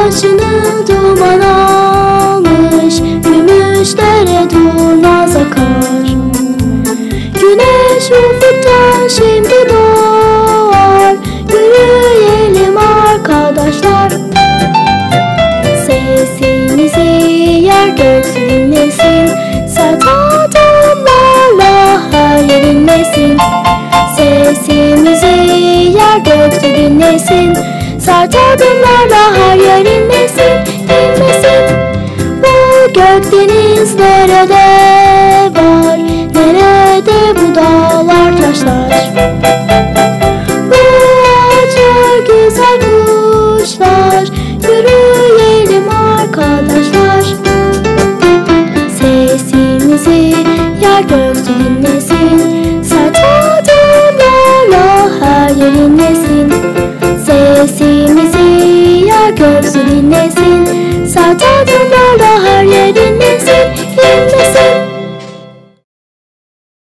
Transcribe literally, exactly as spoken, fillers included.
Başını duman almış, gümüşlere durmaz akar. Güneş ufuktan şimdi doğar, yürüyelim arkadaşlar. Sesimizi yer göğsü dinlesin, sert adımlarla her yer inlesin. Sesimizi yer göğsü dinlesin, sert adımlarla her yer inlesin, inlesin. Bu gökdeniz nerede var, nerede bu dağlar taşlar? Bu ağaçlar güzel kuşlar, yürüyelim arkadaşlar. Sesimizi yer göğsü dinlesin, sert adımlarla her yer inlesin. Sesimizi yer göğsü dinlesin,